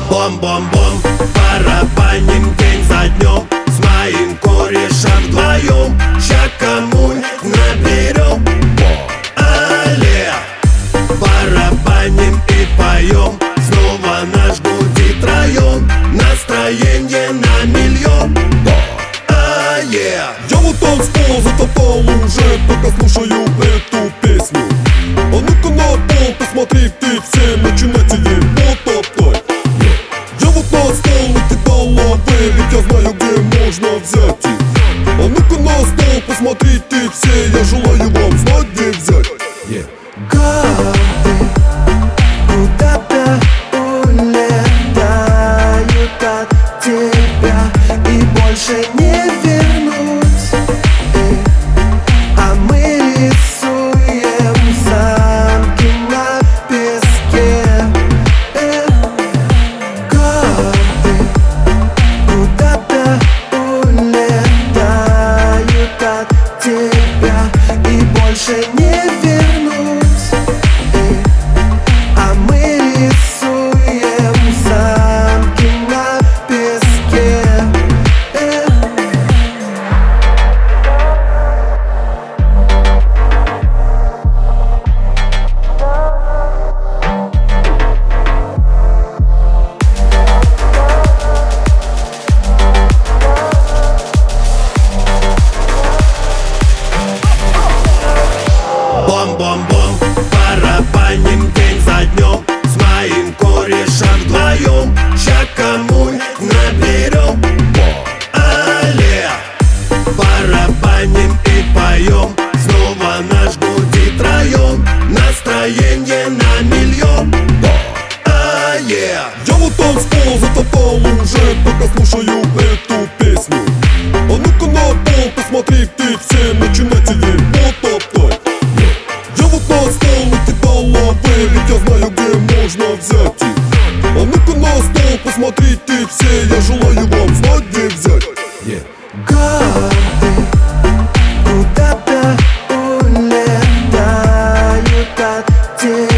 Бом-бом-бом, барабаним день за днем с моим корешем вдвоем. Ща коммунь наберем, але барабаним и поем. Снова наш гудит район, настроение на миллион. Я вот танцпол затопал уже, пока слушаю эту песню. А ну-ка на пол, посмотри ты, все начинайте ей потопать. Я вот на стол накидал лавы, ведь я знаю, где можно взять их. А ну-ка на стол, посмотри ты, все, я желаю вам знать, где взять. Годы куда-то улетают от тебя и больше не вернуть. А мы рисуем замки на песке. Годы куда-то улетают от тебя и больше не вернуть. А мы рисуем замки на песке. Бом-бом-бом, барабаним день за днем с моим корешем вдвоем. Ща коммунь наберем, але барабаним и поем. Снова наш гудит район, настроение на миллион. Я вот танцпол затопал уже, пока слушаю эту песню. А ну-ка на пол, посмотри ты, все начинайте ей потоптать. Я вот на стол накидал лавы, ведь я знаю, где можно взять их. А ну-ка на стол, посмотри ты, все, я желаю вам знать, где взять. Годы куда-то улетают от тебя